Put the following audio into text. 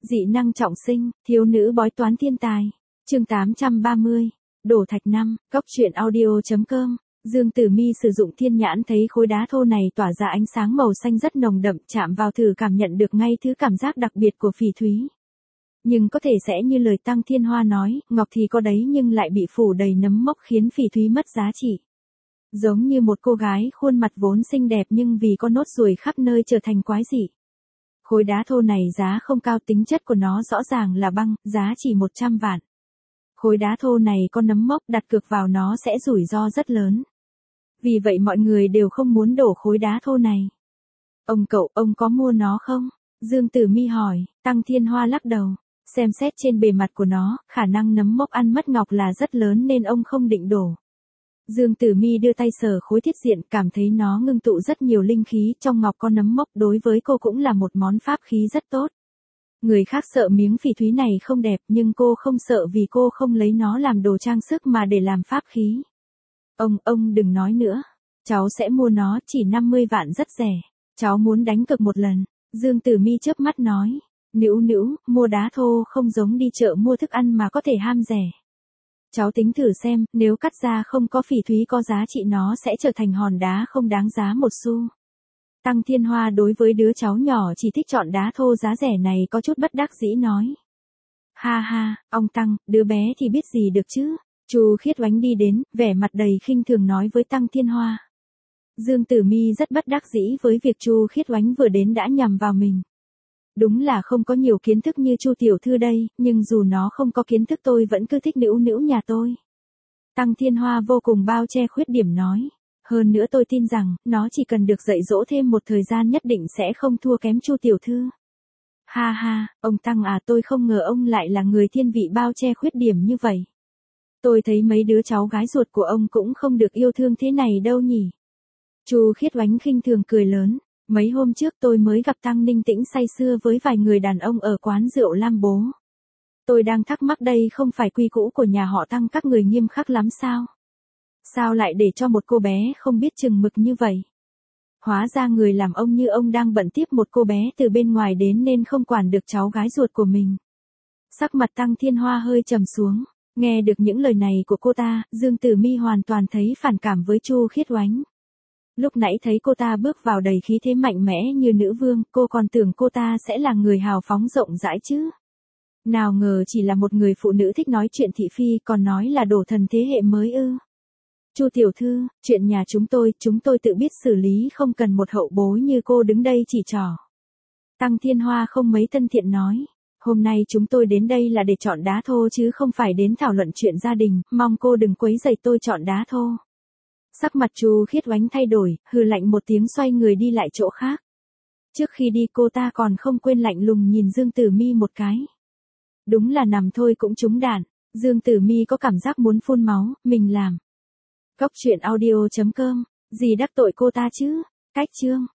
Dị năng trọng sinh, thiếu nữ bói toán thiên tài. Chương 830. Đổ thạch 5, Cóc truyện audio.com. Dương Tử Mi sử dụng thiên nhãn thấy khối đá thô này tỏa ra ánh sáng màu xanh rất nồng đậm, chạm vào thử cảm nhận được ngay thứ cảm giác đặc biệt của phỉ thúy. Nhưng có thể sẽ như lời Tăng Thiên Hoa nói, ngọc thì có đấy nhưng lại bị phủ đầy nấm mốc khiến phỉ thúy mất giá trị. Giống như một cô gái khuôn mặt vốn xinh đẹp nhưng vì có nốt ruồi khắp nơi trở thành quái dị. Khối đá thô này giá không cao, tính chất của nó rõ ràng là băng, giá chỉ 100 vạn. Khối đá thô này có nấm mốc, đặt cược vào nó sẽ rủi ro rất lớn. Vì vậy mọi người đều không muốn đổ khối đá thô này. Ông có mua nó không? Dương Tử Mi hỏi. Tăng Thiên Hoa lắc đầu. Xem xét trên bề mặt của nó, khả năng nấm mốc ăn mất ngọc là rất lớn nên ông không định đổ. Dương Tử Mi đưa tay sờ khối thiết diện, cảm thấy nó ngưng tụ rất nhiều linh khí, trong ngọc có nấm mốc, đối với cô cũng là một món pháp khí rất tốt. Người khác sợ miếng phỉ thúy này không đẹp nhưng cô không sợ vì cô không lấy nó làm đồ trang sức mà để làm pháp khí. Ông đừng nói nữa. Cháu sẽ mua nó, chỉ 50 vạn rất rẻ. Cháu muốn đánh cược một lần. Dương Tử Mi chớp mắt nói. Nữu, mua đá thô không giống đi chợ mua thức ăn mà có thể ham rẻ. Cháu tính thử xem, nếu cắt ra không có phỉ thúy có giá trị nó sẽ trở thành hòn đá không đáng giá một xu. Tăng Thiên Hoa đối với đứa cháu nhỏ chỉ thích chọn đá thô giá rẻ này có chút bất đắc dĩ nói. Ha, ông Tăng, đứa bé thì biết gì được chứ. Chu Khiết Oánh đi đến, vẻ mặt đầy khinh thường nói với Tăng Thiên Hoa. Dương Tử Mi rất bất đắc dĩ với việc Chu Khiết Oánh vừa đến đã nhằm vào mình. Đúng là không có nhiều kiến thức như Chu tiểu thư đây, nhưng dù nó không có kiến thức tôi vẫn cứ thích nữu nhà tôi. Tăng Thiên Hoa vô cùng bao che khuyết điểm nói. Hơn nữa tôi tin rằng, nó chỉ cần được dạy dỗ thêm một thời gian nhất định sẽ không thua kém Chu tiểu thư. Ha, ông Tăng à, tôi không ngờ ông lại là người thiên vị bao che khuyết điểm như vậy. Tôi thấy mấy đứa cháu gái ruột của ông cũng không được yêu thương thế này đâu nhỉ. Chu Khiết Oánh khinh thường cười lớn. Mấy hôm trước tôi mới gặp Tăng Ninh Tĩnh say sưa với vài người đàn ông ở quán rượu Lam Bố. Tôi đang thắc mắc đây không phải quy củ của nhà họ Tăng các người nghiêm khắc lắm sao? Sao lại để cho một cô bé không biết chừng mực như vậy? Hóa ra người làm ông như ông đang bận tiếp một cô bé từ bên ngoài đến nên không quản được cháu gái ruột của mình. Sắc mặt Tăng Thiên Hoa hơi trầm xuống. Nghe được những lời này của cô ta, Dương Tử Mi hoàn toàn thấy phản cảm với Chu Khiết Oánh. Lúc nãy thấy cô ta bước vào đầy khí thế mạnh mẽ như nữ vương, cô còn tưởng cô ta sẽ là người hào phóng rộng rãi chứ. Nào ngờ chỉ là một người phụ nữ thích nói chuyện thị phi, còn nói là đổ thần thế hệ mới ư. Chu tiểu thư, chuyện nhà chúng tôi tự biết xử lý, không cần một hậu bối như cô đứng đây chỉ trỏ. Tăng Thiên Hoa không mấy thân thiện nói. Hôm nay chúng tôi đến đây là để chọn đá thô chứ không phải đến thảo luận chuyện gia đình, mong cô đừng quấy rầy tôi chọn đá thô. Sắc mặt Chu Khiết Oánh thay đổi, hừ lạnh một tiếng xoay người đi lại chỗ khác. Trước khi đi cô ta còn không quên lạnh lùng nhìn Dương Tử Mi một cái. Đúng là nằm thôi cũng trúng đạn. Dương Tử Mi có cảm giác muốn phun máu, mình làm. Cóc truyện audio.com, gì đắc tội cô ta chứ? Cách chương.